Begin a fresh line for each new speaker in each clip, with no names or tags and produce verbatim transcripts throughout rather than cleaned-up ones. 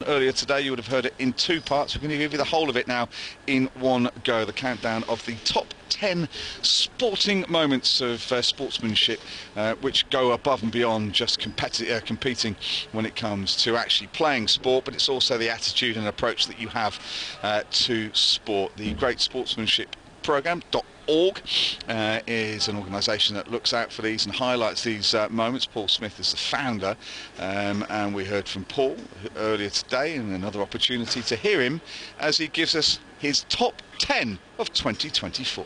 earlier today. You would have heard it in two parts. We're going to give you the whole of it now in one go. The countdown of the top ten sporting moments of uh, sportsmanship uh, which go above and beyond just competi- uh, competing when it comes to actually playing sport, but it's also the attitude and approach that you have uh, to sport. The Great Sportsmanship Programme dot org uh, is an organisation that looks out for these and highlights these uh, moments. Paul Smith is the founder, um, and we heard from Paul earlier today, and another opportunity to hear him as he gives us his top ten of twenty twenty-four.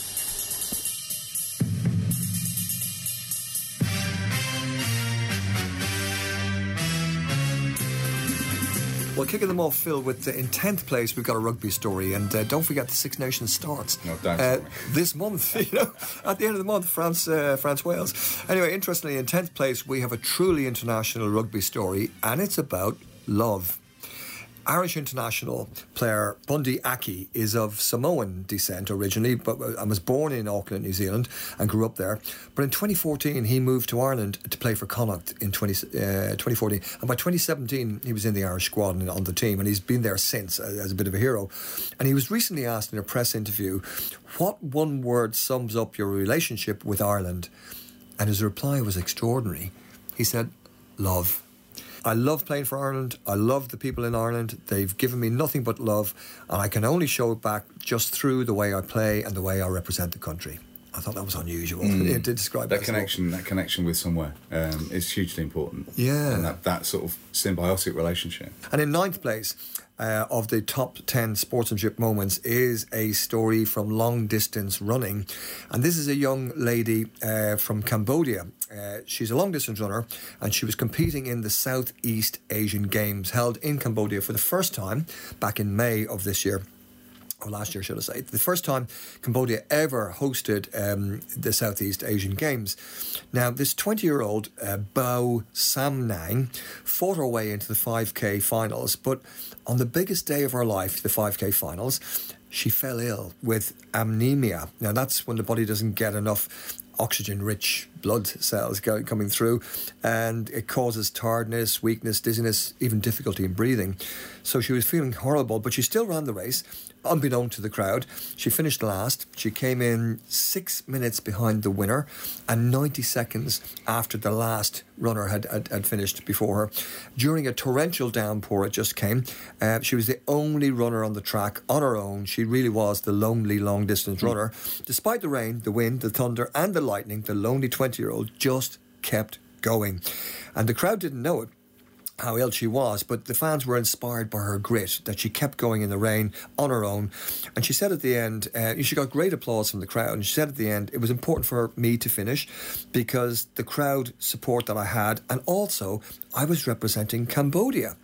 Well, kicking them off, Phil, with uh, in tenth place, we've got a rugby story, and uh, don't forget the Six Nations starts
no, don't
uh, this month. You know, at the end of the month, France, uh, France, Wales. Anyway, interestingly, in tenth place, we have a truly international rugby story, and it's about love. Irish international player Bundy Aki is of Samoan descent originally, but and was born in Auckland, New Zealand, and grew up there. But in twenty fourteen, he moved to Ireland to play for Connacht in twenty, uh, twenty fourteen. And by twenty seventeen, he was in the Irish squad and on the team, and he's been there since as, as a bit of a hero. And he was recently asked in a press interview, what one word sums up your relationship with Ireland? And his reply was extraordinary. He said, love. I love playing for Ireland. I love the people in Ireland. They've given me nothing but love, and I can only show it back just through the way I play and the way I represent the country. I thought that was unusual. Mm. It did describe
that
it
connection. Well. That connection with somewhere um, is hugely important.
Yeah,
and that, that sort of symbiotic relationship.
And in ninth place uh, of the top ten sportsmanship moments is a story from long distance running, and this is a young lady uh, from Cambodia. Uh, she's a long distance runner, and she was competing in the Southeast Asian Games held in Cambodia for the first time back in May of this year. Or last year, should I say. The first time Cambodia ever hosted um, the Southeast Asian Games. Now, this twenty-year-old uh, Bao Samnang fought her way into the five K finals, but on the biggest day of her life, the five K finals, she fell ill with anemia. Now, that's when the body doesn't get enough oxygen-rich blood cells go, coming through, and it causes tiredness, weakness, dizziness, even difficulty in breathing. So she was feeling horrible, but she still ran the race, unbeknown to the crowd. She finished last. She came in six minutes behind the winner and ninety seconds after the last runner had, had, had finished before her. During a torrential downpour, it just came. Uh, she was the only runner on the track on her own. She really was the lonely long-distance mm. runner. Despite the rain, the wind, the thunder and the lightning, the lonely twenty-year-old just kept going. And the crowd didn't know it, how ill she was, but the fans were inspired by her grit, that she kept going in the rain on her own. And she said at the end, uh, she got great applause from the crowd, and she said at the end, it was important for me to finish because the crowd support that I had, and also I was representing Cambodia.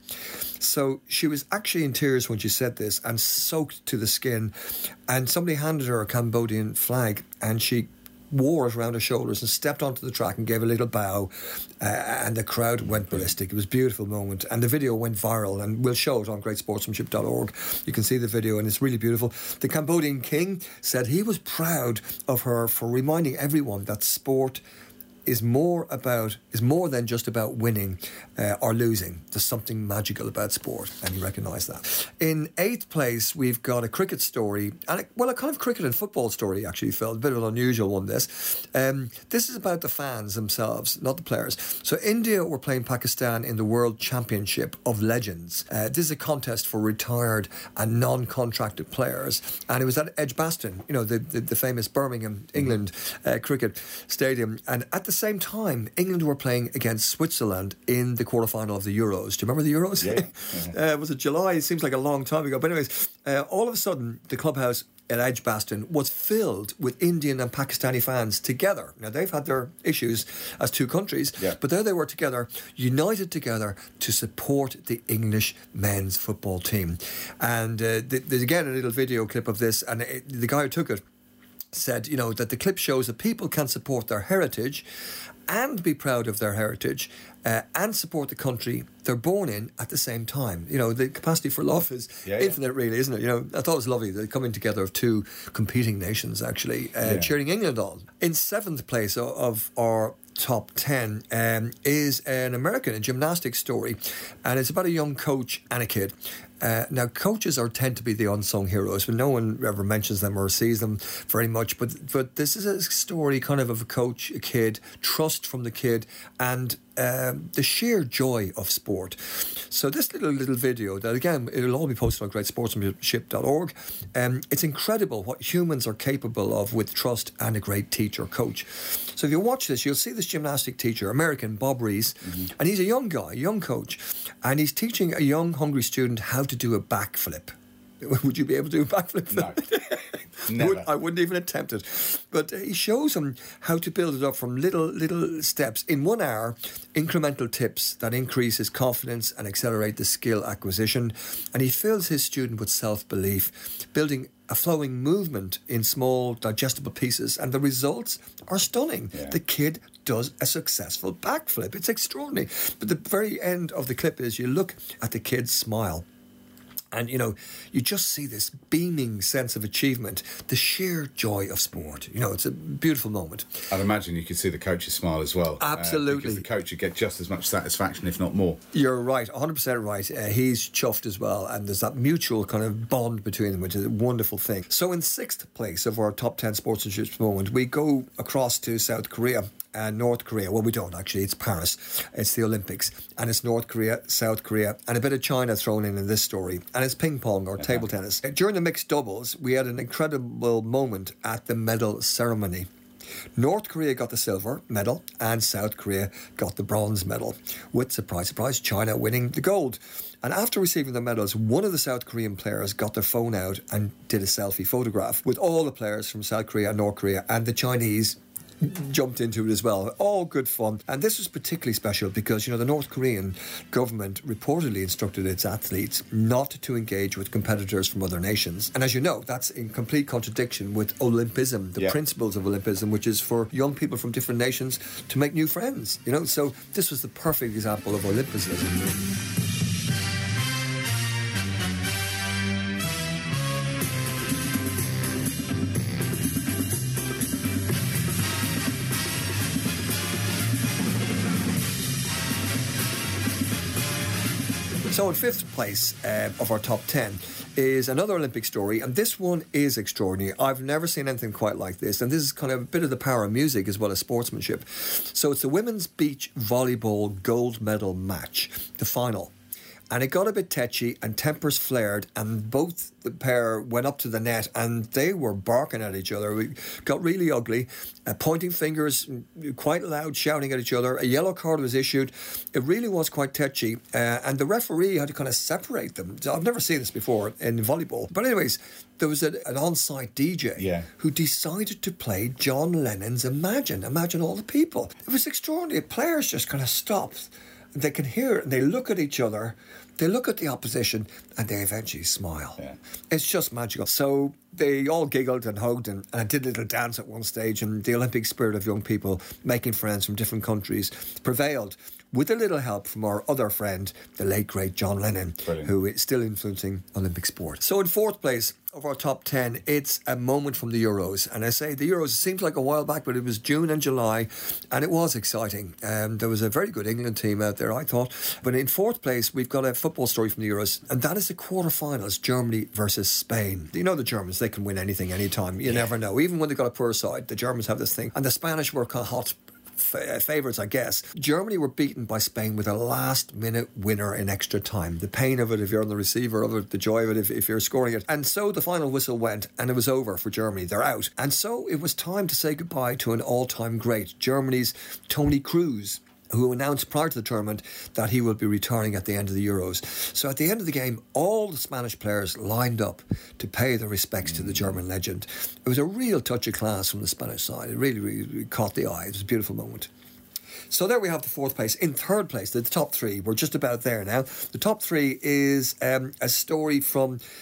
So she was actually in tears when she said this and soaked to the skin, and somebody handed her a Cambodian flag, and she wore it around her shoulders and stepped onto the track and gave a little bow, uh, and the crowd went ballistic. It was a beautiful moment, and the video went viral, and we'll show it on great sportsmanship dot org. You can see the video, and it's really beautiful. The Cambodian king said he was proud of her for reminding everyone that sport is more about is more than just about winning uh, or losing. There's something magical about sport, and he recognised that. In eighth place, we've got a cricket story, and a, well, a kind of cricket and football story, actually, Phil. A bit of an unusual one, this. Um, this is about the fans themselves, not the players. So India were playing Pakistan in the World Championship of Legends. Uh, this is a contest for retired and non-contracted players, and it was at Edgbaston, you know, the, the, the famous Birmingham, England uh, cricket stadium. And at the same time, England were playing against Switzerland in the quarterfinal of the Euros. Do you remember the Euros?
Yeah. yeah.
uh, was it July? It seems like a long time ago. But anyways, uh, all of a sudden, the clubhouse at Edgbaston was filled with Indian and Pakistani fans together. Now, they've had their issues as two countries,
yeah.
but there they were together, united together to support the English men's football team. And uh, th- there's again a little video clip of this, and it, the guy who took it said, you know, that the clip shows that people can support their heritage and be proud of their heritage uh, and support the country they're born in at the same time. You know, the capacity for love is
yeah, yeah.
infinite, really, isn't it? You know, I thought it was lovely, the coming together of two competing nations, actually, uh,
yeah.
cheering England on. In seventh place of, of our top ten um, is an American a gymnastics story, and it's about a young coach and a kid. Uh, now, coaches are tend to be the unsung heroes, but no one ever mentions them or sees them very much. But but this is a story kind of of a coach, a kid, trust from the kid, and um, the sheer joy of sport. So this little little video that, again, it'll all be posted on great sportsmanship dot org. Um, it's incredible what humans are capable of with trust and a great teacher, coach. So if you watch this, you'll see this gymnastic teacher, American, Bob Rees, mm-hmm. and he's a young guy, a young coach, and he's teaching a young, hungry student how to do a backflip. Would you be able to do a backflip?
No, never.
Would, I wouldn't even attempt it. But he shows him how to build it up from little little steps in one hour, incremental tips that increase his confidence and accelerate the skill acquisition. And he fills his student with self-belief, building a flowing movement in small, digestible pieces. And the results are stunning. Yeah. The kid does a successful backflip. It's extraordinary. But the very end of the clip is you look at the kid's smile. And, you know, you just see this beaming sense of achievement, the sheer joy of sport. You know, it's a beautiful moment.
I'd imagine you could see the coach's smile as well.
Absolutely.
Uh, because the coach would get just as much satisfaction, if not more.
You're right, one hundred percent right. Uh, he's chuffed as well. And there's that mutual kind of bond between them, which is a wonderful thing. So in sixth place of our top ten sportsmanship moment, we go across to South Korea. And North Korea. Well, we don't actually. It's Paris. It's the Olympics. And it's North Korea, South Korea, and a bit of China thrown in in this story. And it's ping pong or uh-huh. table tennis. During the mixed doubles, we had an incredible moment at the medal ceremony. North Korea got the silver medal and South Korea got the bronze medal, with, surprise, surprise, China winning the gold. And after receiving the medals, one of the South Korean players got their phone out and did a selfie photograph with all the players from South Korea and North Korea, and the Chinese jumped into it as well. All good fun. And this was particularly special because, you know, the North Korean government reportedly instructed its athletes not to engage with competitors from other nations. And as you know, that's in complete contradiction with Olympism, the yeah. principles of Olympism, which is for young people from different nations to make new friends. You know, so this was the perfect example of Olympism. So in fifth place uh, of our top ten is another Olympic story, and this one is extraordinary. I've never seen anything quite like this, and this is kind of a bit of the power of music as well as sportsmanship. So it's the women's beach volleyball gold medal match, the final. And it got a bit tetchy and tempers flared, and both the pair went up to the net and they were barking at each other. It got really ugly, uh, pointing fingers, quite loud, shouting at each other. A yellow card was issued. It really was quite tetchy, uh, and the referee had to kind of separate them. I've never seen this before in volleyball. But anyways, there was a, an on-site D J
yeah.
who decided to play John Lennon's Imagine. Imagine All the People. It was extraordinary. Players just kind of stopped. They can hear it and they look at each other, they look at the opposition, and they eventually smile. Yeah. It's just magical. So they all giggled and hugged and, and did a little dance at one stage, and the Olympic spirit of young people making friends from different countries prevailed, with a little help from our other friend, the late, great John Lennon, Brilliant. Who is still influencing Olympic sport. So in fourth place of our top ten, it's a moment from the Euros. And I say the Euros, it seems like a while back, but it was June and July, and it was exciting. Um, there was a very good England team out there, I thought. But in fourth place, we've got a football story from the Euros, and that is the quarterfinals, Germany versus Spain. You know the Germans, they can win anything, anytime. You yeah. never know. Even when they've got a poor side, the Germans have this thing. And the Spanish were kind of hot favourites, I guess. Germany were beaten by Spain with a last-minute winner in extra time. The pain of it if you're on the receiver of it, the joy of it if, if you're scoring it. And so the final whistle went, and it was over for Germany. They're out. And so it was time to say goodbye to an all-time great, Germany's Toni Kroos, who announced prior to the tournament that he will be retiring at the end of the Euros. So at the end of the game, all the Spanish players lined up to pay their respects to the German legend. It was a real touch of class from the Spanish side. It really, really, really caught the eye. It was a beautiful moment. So there we have the fourth place. In third place, the top three, we're just about there now. The top three is um, a story from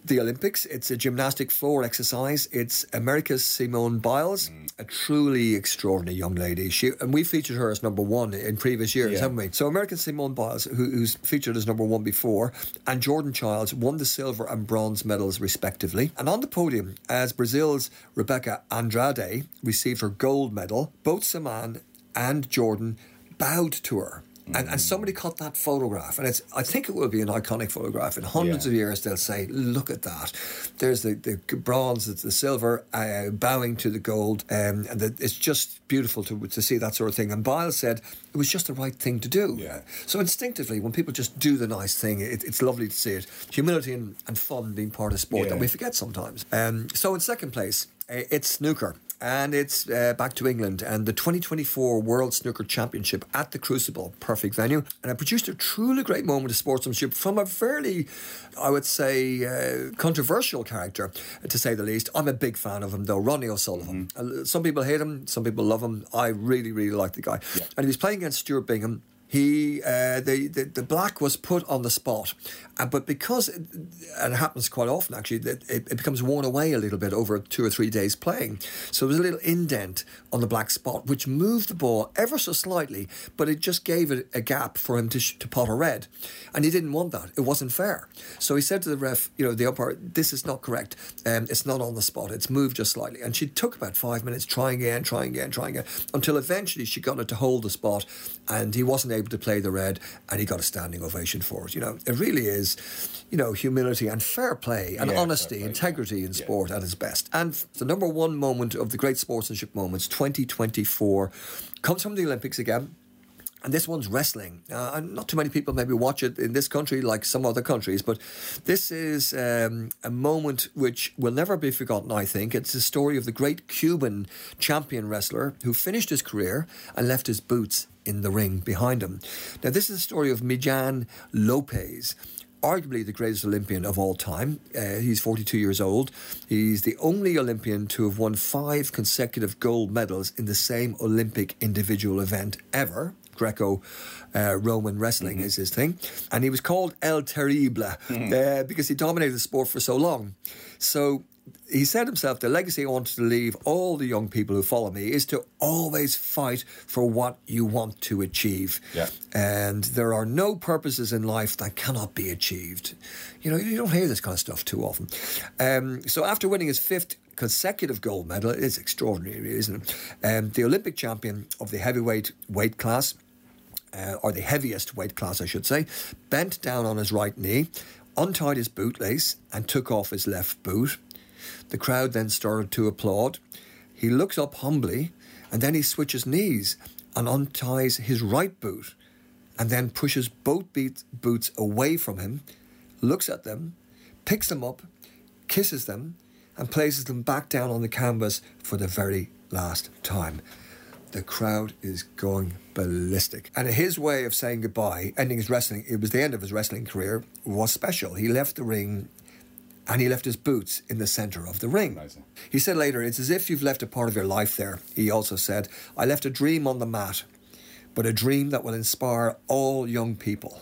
the Olympics. It's a gymnastic floor exercise. It's America's Simone Biles, mm. a truly extraordinary young lady. She and we featured her as number one in previous years, yeah. haven't we? So American Simone Biles, who, who's featured as number one before, and Jordan Childs won the silver and bronze medals respectively. And on the podium, as Brazil's Rebecca Andrade received her gold medal, both Simone and Jordan bowed to her. And, and somebody caught that photograph, and it's I think it will be an iconic photograph. In hundreds yeah. of years, they'll say, look at that. There's the, the bronze, it's the silver, uh, bowing to the gold. Um, and the, it's just beautiful to to see that sort of thing. And Biles said it was just the right thing to do.
Yeah.
So instinctively, when people just do the nice thing, it, it's lovely to see it. Humility and, and fun being part of sport yeah. that we forget sometimes. Um, so in second place, uh, it's snooker. And it's uh, back to England and the twenty twenty-four World Snooker Championship at the Crucible. Perfect venue. And I produced a truly great moment of sportsmanship from a fairly, I would say, uh, controversial character, to say the least. I'm a big fan of him, though, Ronnie O'Sullivan. Mm-hmm. Uh, some people hate him, some people love him. I really, really like the guy. Yeah. And he was playing against Stuart Bingham. He, uh, the, the the black was put on the spot, uh, but because, it, and it happens quite often actually, that it, it becomes worn away a little bit over two or three days playing. So there was a little indent on the black spot, which moved the ball ever so slightly, but it just gave it a gap for him to sh- to pot a red, and he didn't want that. It wasn't fair. So he said to the ref, you know, the umpire, this is not correct. Um, it's not on the spot. It's moved just slightly. And she took about five minutes trying again, trying again, trying again, until eventually she got it to hold the spot, and he wasn't able to play the red, and he got a standing ovation for it. You know, it really is, you know, humility and fair play and yeah, honesty, play, integrity yeah. in sport yeah. at its best. And the number one moment of the great sportsmanship moments twenty twenty-four comes from the Olympics again. And this one's wrestling. Uh, and not too many people maybe watch it in this country like some other countries, but this is um, a moment which will never be forgotten, I think. It's the story of the great Cuban champion wrestler who finished his career and left his boots in the ring behind him. Now, this is the story of Millán Lopez, arguably the greatest Olympian of all time. Uh, he's forty-two years old. He's the only Olympian to have won five consecutive gold medals in the same Olympic individual event ever. Greco-Roman uh, wrestling mm-hmm. is his thing. And he was called El Terrible mm-hmm. uh, because he dominated the sport for so long. So he said himself, the legacy I wanted to leave all the young people who follow me is to always fight for what you want to achieve.
Yeah.
And there are no purposes in life that cannot be achieved. You know, you don't hear this kind of stuff too often. Um, so after winning his fifth consecutive gold medal, it's extraordinary, isn't it? Um, the Olympic champion of the heavyweight weight class, uh, or the heaviest weight class, I should say, bent down on his right knee, untied his bootlace and took off his left boot. The crowd then started to applaud. He looks up humbly and then he switches knees and unties his right boot and then pushes both boots away from him, looks at them, picks them up, kisses them and places them back down on the canvas for the very last time. The crowd is going ballistic. And his way of saying goodbye, ending his wrestling, it was the end of his wrestling career, was special. He left the ring and he left his boots in the centre of the ring. Amazing. He said later, it's as if you've left a part of your life there. He also said, I left a dream on the mat, but a dream that will inspire all young people.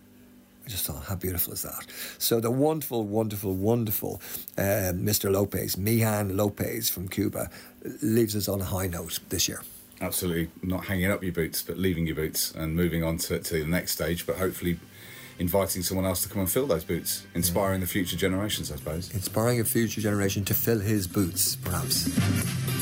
I just thought, how beautiful is that? So the wonderful, wonderful, wonderful uh, Mister Lopez, Millán Lopez from Cuba, leaves us on a high note this year.
Absolutely, not hanging up your boots, but leaving your boots and moving on to, to the next stage, but hopefully inviting someone else to come and fill those boots, inspiring yeah. the future generations, I suppose.
Inspiring a future generation to fill his boots, perhaps.